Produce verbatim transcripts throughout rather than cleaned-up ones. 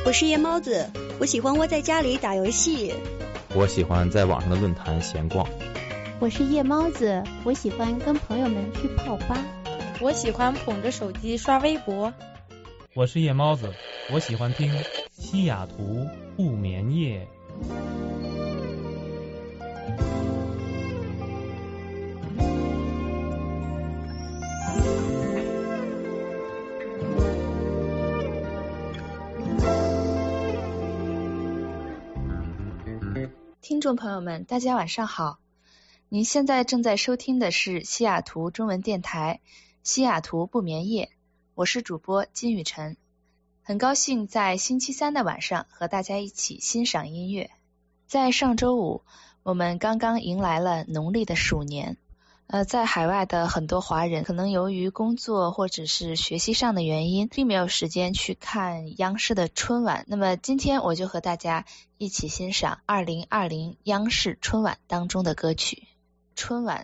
我是夜猫子，我喜欢窝在家里打游戏。 我喜欢在网上的论坛闲逛。 我是夜猫子，我喜欢跟朋友们去泡吧。 我喜欢捧着手机刷微博。 我是夜猫子，我喜欢听西雅图不眠夜。 听众朋友们，大家晚上好。您现在正在收听的是西雅图中文电台西雅图不眠夜，我是主播金雨晨，很高兴在星期三的晚上和大家一起欣赏音乐。在上周五，我们刚刚迎来了农历的鼠年。呃，在海外的很多华人可能由于工作或者是学习上的原因，并没有时间去看央视的春晚。那么今天我就和大家一起欣赏二零二零央视春晚当中的歌曲。春晚。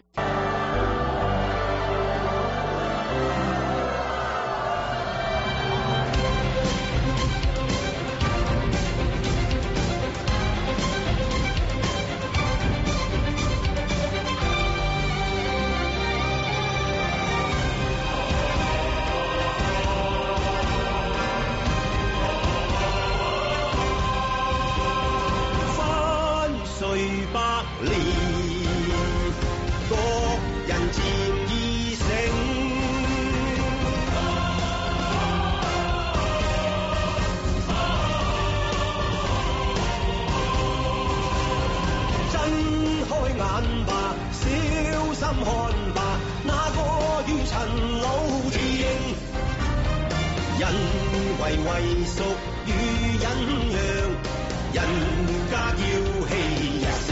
為為屬與忍讓，人家叫氣日盛，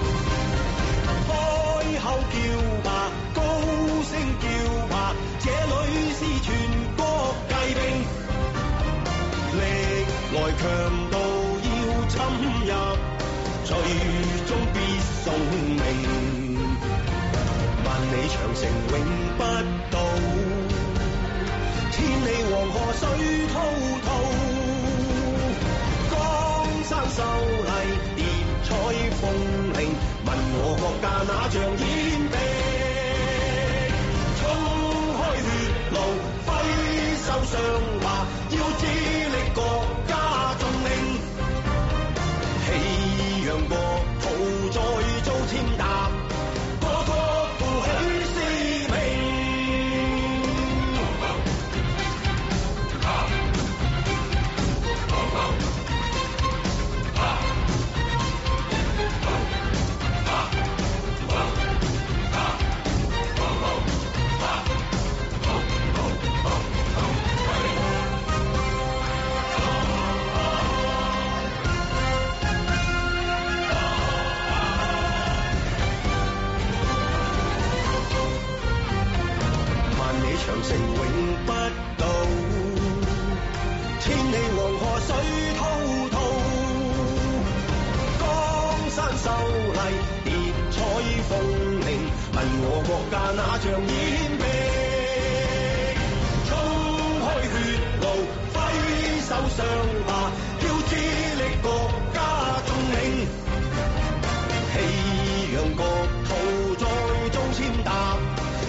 開口叫吧，高聲叫吧，這裏是全國計兵，歷來強盜要侵入，最終必送命，萬里長城永不到。千里黃河水滔滔，江山秀麗，疊彩鳳翎，問我國家那像煙兵，衝開血路，揮手上華，要致力國家眾領，氣揚國土再遭踐踏，個個負起使命。長城永不到，千里黃河水滔滔，江山秀麗，疊彩鳳翎，問我國家那像煙兵，衝開血路，揮手上華，要致力國家眾領，氣揚國土再遭踐踏。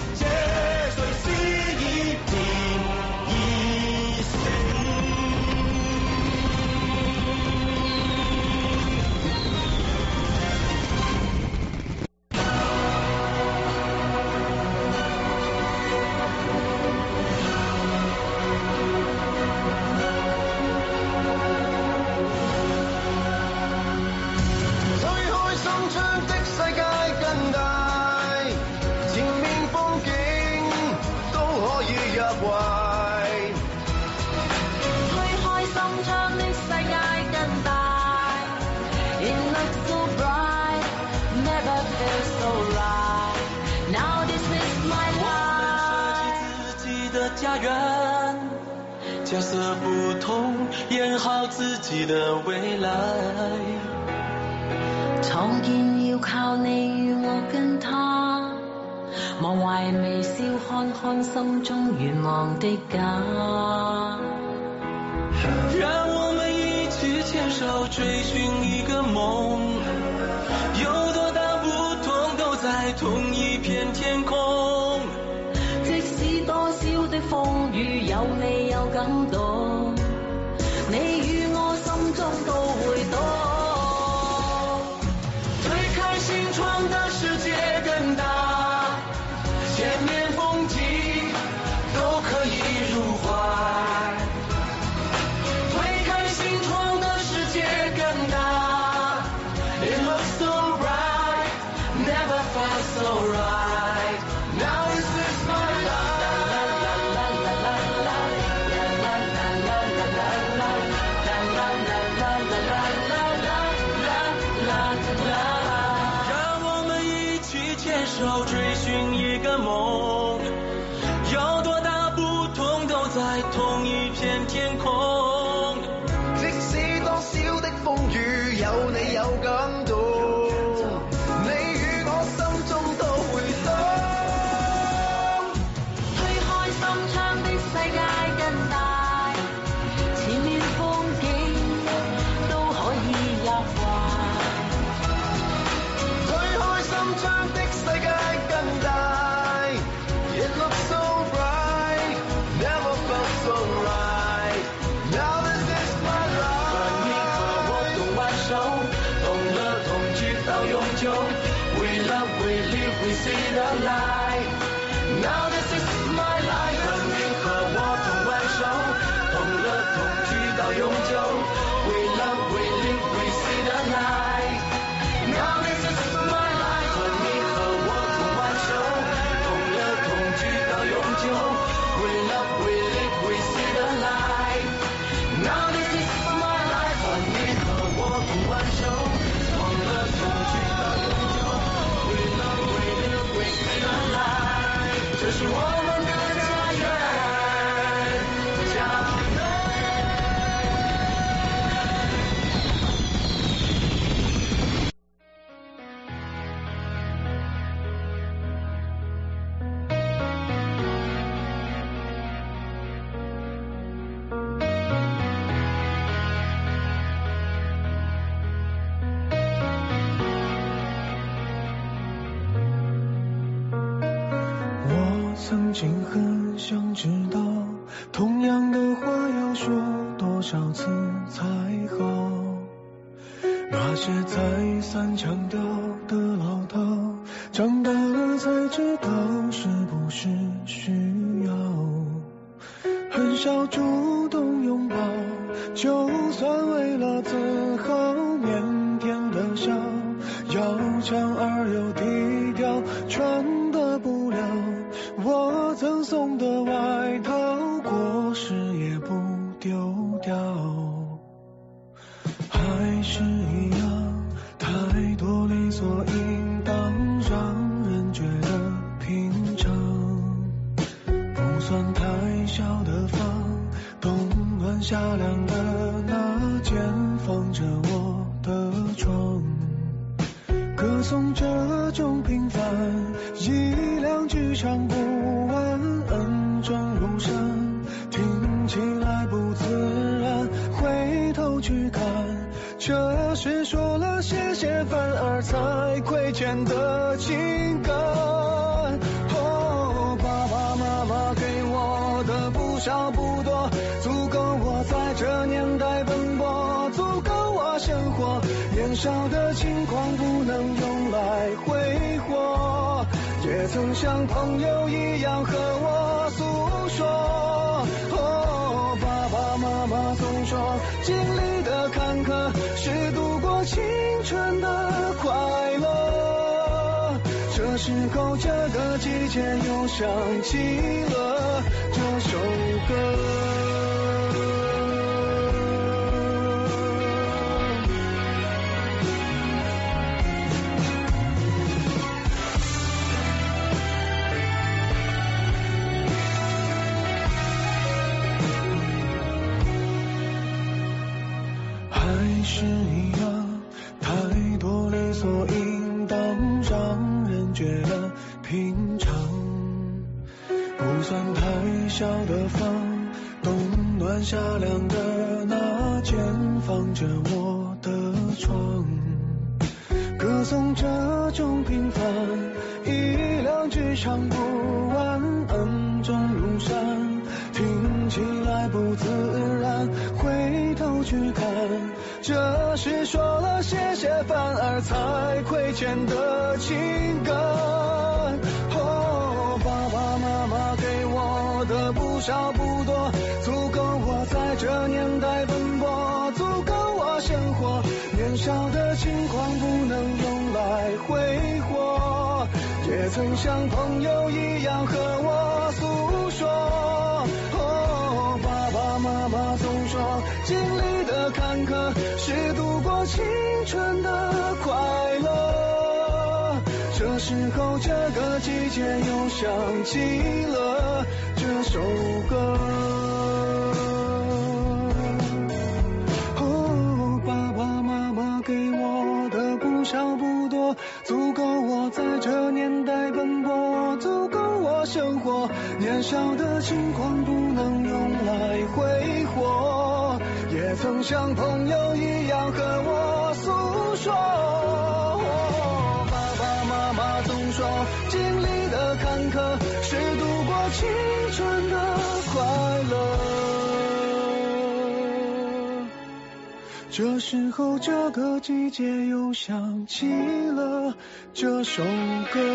家园角色不同，演好自己的未来。 創建要靠你與我跟他，忘懷微笑看看心中願望的家。 讓我們一牵手追寻一个梦，有多大不同都在同一片天空。 即使多少的風雨，有你有感動，你與我心中都會懂。 推開心窗的世界更大，前面風景都可以入懷。推開心窗的世界更大 It looks so bright Never felt so right Now this is my life让我们一起牵手追寻一个梦，有多大不同都在同一片天空。 即使多少的風雨，有你有感動，你與我心中都會懂。 推開心窗的世界更大，前面風景都可以入懷。 推開心窗的世界更大 It looks so bright Never felt so right Now this is my life 和你和我同挽手，同樂同直到永久 We love, we live, we see the light Now this is my life 和你和我同挽手，同樂同直到永久 We love, we live, we see the light Now this is my life 和你和我同挽手，同樂同直到永久 We love, we live, we see the light Now this is my life 和你和我同挽手，同樂同直到永久 We love, we live, we see the light 這是我們的家園，家園。 我曾經很想知道，同樣的話要說多少次才好？那些再三強調的老套，長大了才知道是不是需要。很少主動擁抱，就算為了自豪，靦腆的笑，要強而又低調，穿得不了我贈送的外套，過時也不丟掉。還是一樣，太多理所應當，讓人覺得平常。不算太小的房，冬暖夏涼的那間放着我的床，歌頌這種平凡，一兩句唱不完，恩重如山，聽起來不自然，回頭去看，這是說了謝謝反而才虧欠的情感。哦，爸爸媽媽給我的不少不多，足夠我在這年代奔波，足夠我生活，年少的輕狂不能用來揮霍，也曾像朋友一樣和我訴說。哦，爸爸媽媽總說經歷的坎坷是度過青春的快樂，這時候這個季節又想起了這首歌。还是一樣，太多理所應當，讓人覺得平常。不算太小的房，冬暖晚霞亮的那间放着我的床，歌颂这种平凡，一两句唱不完，恩重如山，听起来不自然，回头去看，这是说了谢谢反而才亏欠的情感。哦，爸爸妈妈给我的不少不多，足够我在这年代奔波，足够我生活，年少的轻狂不能用来挥霍，也曾像朋友一样和我诉说。哦，爸爸妈妈总说经历的坎坷是度过青春的快乐，这时候这个季节又想起了这首歌。哦，爸爸妈妈给我的不少不多，足够我在这年代奔波，足够我生活，年少的轻狂不能用来挥霍，也曾像朋友一样和我诉说。哦，爸爸妈妈总说经历的坎坷是度过青春的快乐，这时候这个季节又想起了这首歌。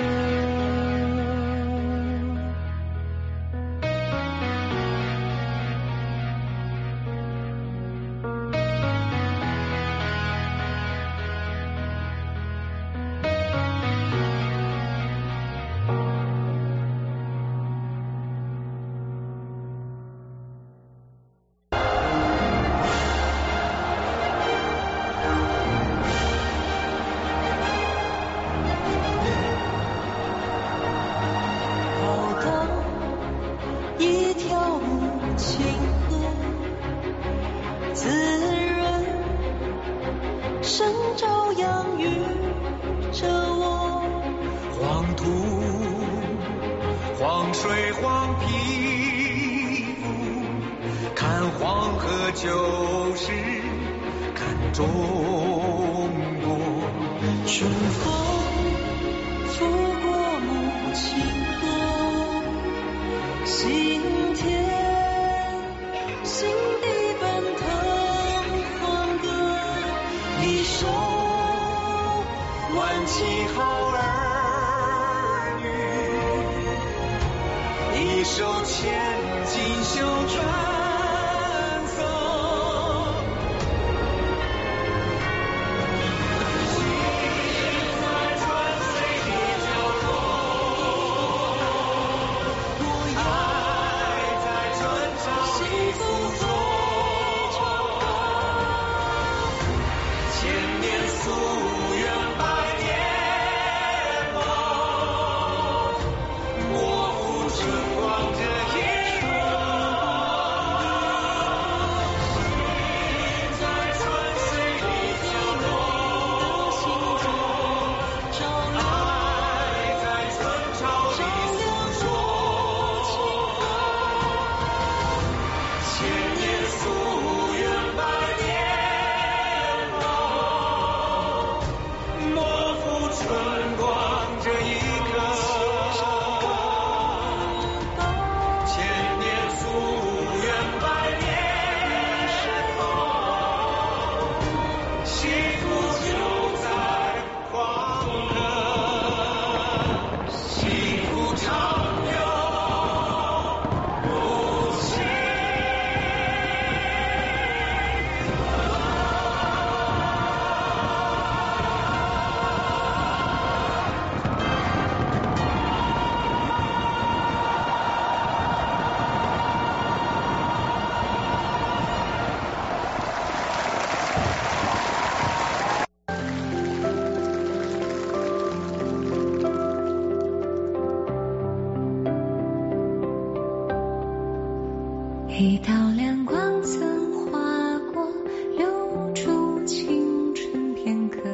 一道亮光曾划过，留住青春片刻。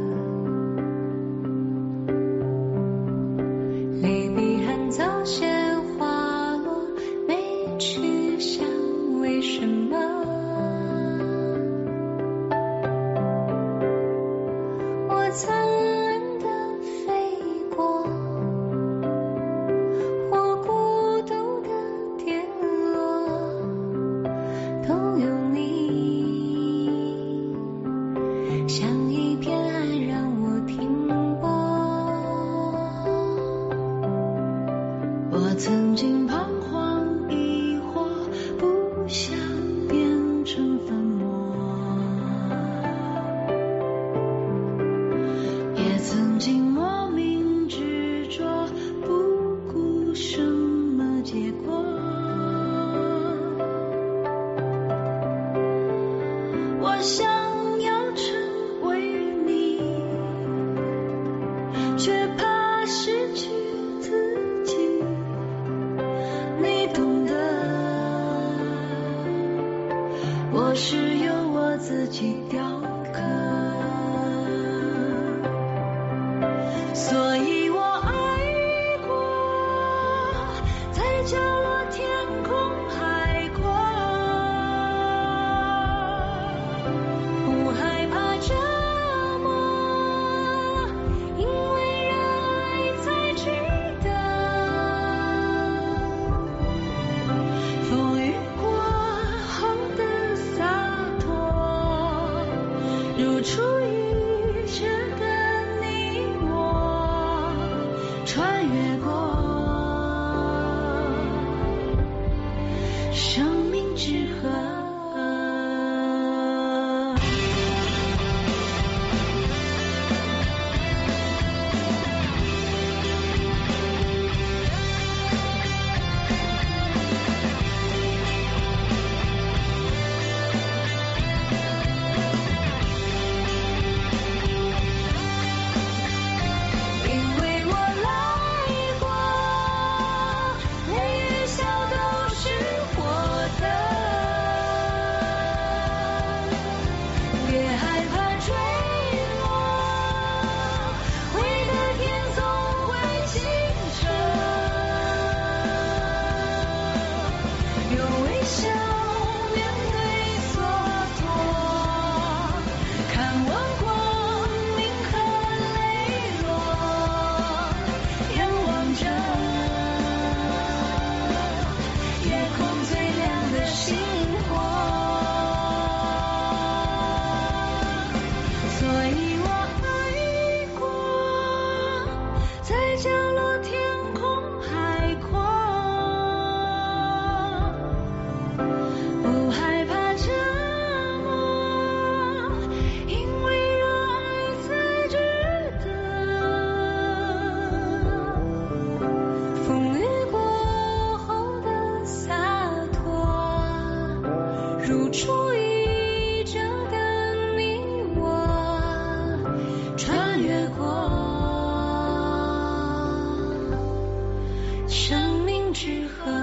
离别很早些滑落，没去想为什么。 我想要成为你，却怕失去自己，你懂得，我是由我自己雕刻，所以我爱过，在角落天空海阔，不害怕折磨，因为热爱才值得。风雨过后的洒脱，如初遇着的你我，穿越过生命之河。因为我来过，泪与笑都是活的，别害怕坠落，会的天总会清澈，用微笑面对蹉跎，看望光明和泪落，仰望着夜空最亮的星火，所以我爱过，在角落天空海阔，不害怕折磨，因为热爱才值得。风雨过后的洒脱，如初遇着的你我，穿越过生命之河。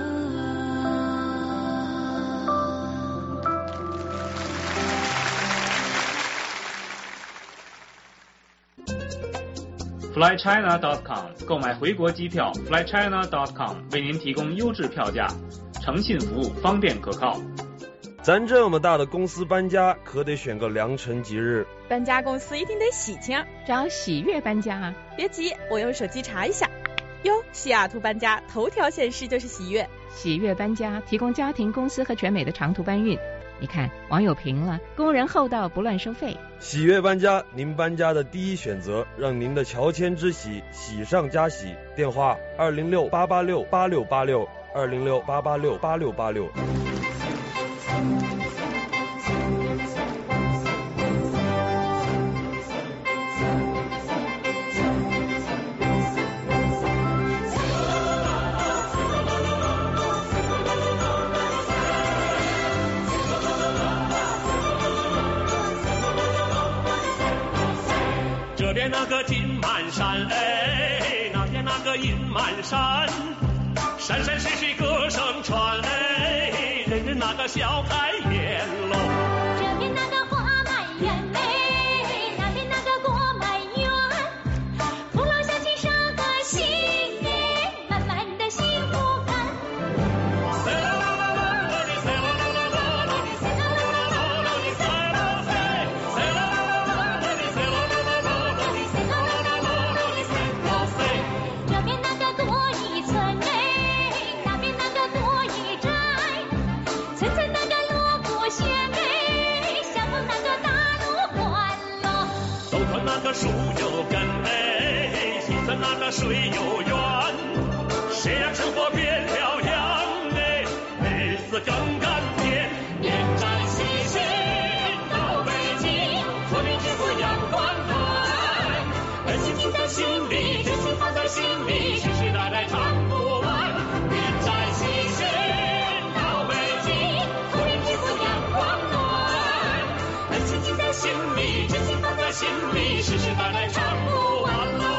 fly china dot com 购买回国机票 fly china dot com 为您提供优质票价，诚信服务，方便可靠。 咱这么大的公司搬家，可得选个良辰吉日。 搬家公司一定得喜庆， 找喜悦搬家啊！ 别急，我用手机查一下。哟，西雅图搬家头条显示就是喜悦。 喜悦搬家提供家庭、公司和全美的长途搬运。你看，网友评了，工人厚道，不乱收费。 喜悦搬家，您搬家的第一选择，让您的乔迁之喜喜上加喜。电话：二零六八八六八六八六，二零六八八六八六八六。 这边那个金满山，哎，那边那个银满山，山山水水歌声传，哎，人人那个笑开颜喽。 这边那个花满园，哎，那边那个果满园，父老乡亲杀个新年，满满的幸福感。这边那个多一村，哎，那边那个多一寨，村村那个锣鼓喧，哎，相逢那个大路欢乐。 东村那个树有根，哎，西村那个水有源，谁让生活变了样，哎，日子更甘甜。 沿战西行到北京，说明之父阳光暖， 恩情记在心里，真心放在心里，世世代代唱不完。沿战西行到北京， 说明之父阳光暖， 恩心里，真心放在心里，世世代代唱不完喽。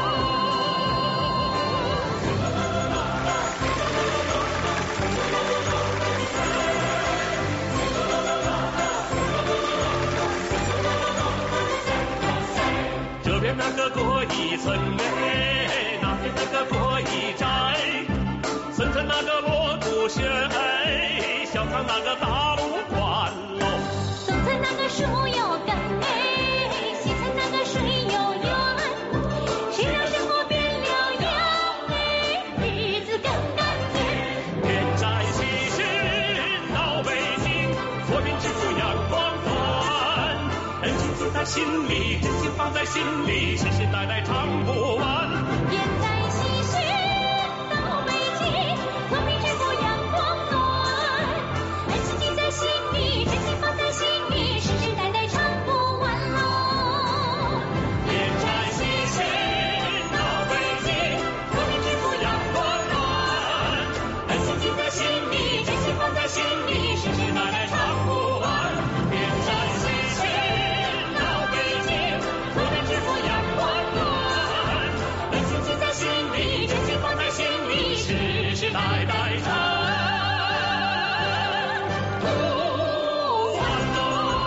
这边那个过一村哎，那边那个过一寨，村村那个锣鼓喧，小唱那个大路关喽。 东村那个树有根哎，西村那个水有源，谁让生活变了样哎，日子更甘甜。 天灾喜事闹北京，脱贫致富阳光暖，恩情记在心里，真心放在心里，世世代代唱不完。 天灾喜事闹北京，脱贫致富阳光暖，恩情记在心里，真心放在心里，世世代代唱不完喽。 天灾喜事闹北京，脱贫致富阳光暖，恩情记在心里，真心放在心里，世世代代唱不完。天灾喜事闹北京，脱贫致富阳光暖，恩情记在心里，真心放在心里，世世代代唱不完喽。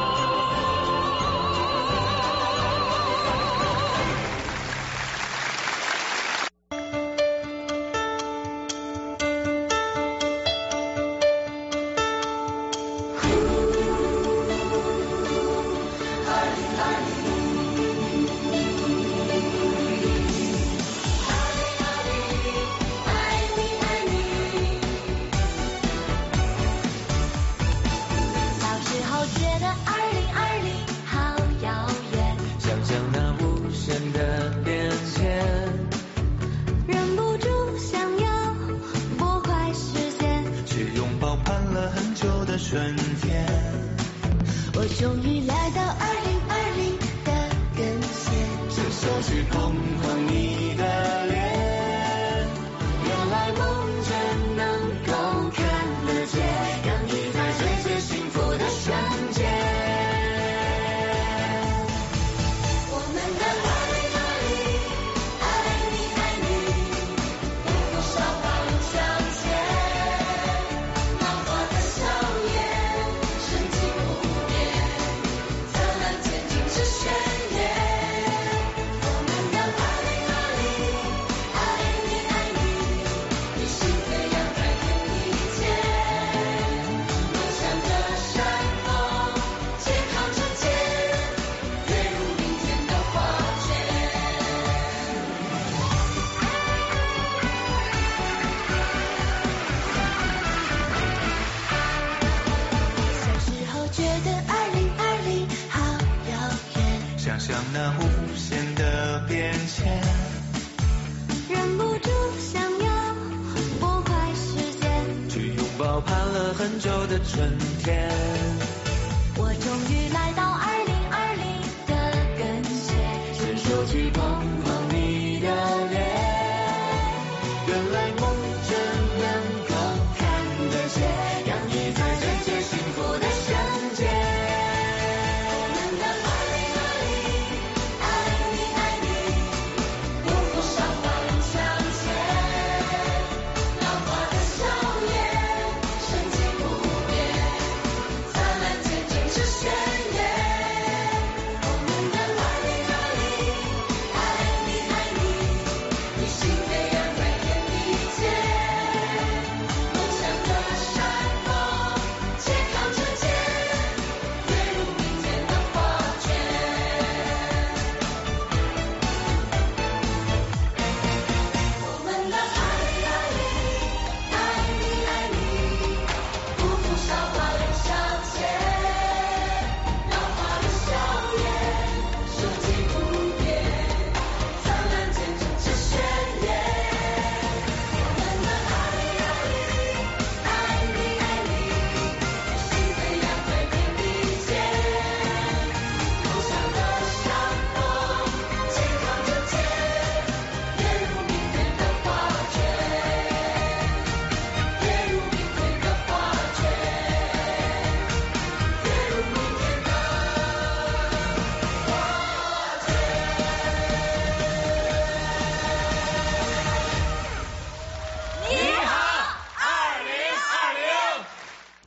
小时候觉得二零二零好遥远， 想象那无限的变迁， 忍不住想要拨快实现， 去拥抱盼了很久的春天。 我终于来到二零二零的跟前， 伸手去碰碰你的脸， 原来梦真能够看得见，让你在最最幸福的瞬间。我们的二零二零，爱你爱你，有多少道路向前，漫画的笑颜，深情不变，灿烂前进是宣言。我们的二零二零，爱你爱你，你是飞扬在天地间，梦想的山峰，肩扛着肩，跃入明天的画卷。小时候觉得二零二零好遥远， 想象那无限的变迁， 忍不住想要拨快时间， 去拥抱盼了很久的春天。 我终于来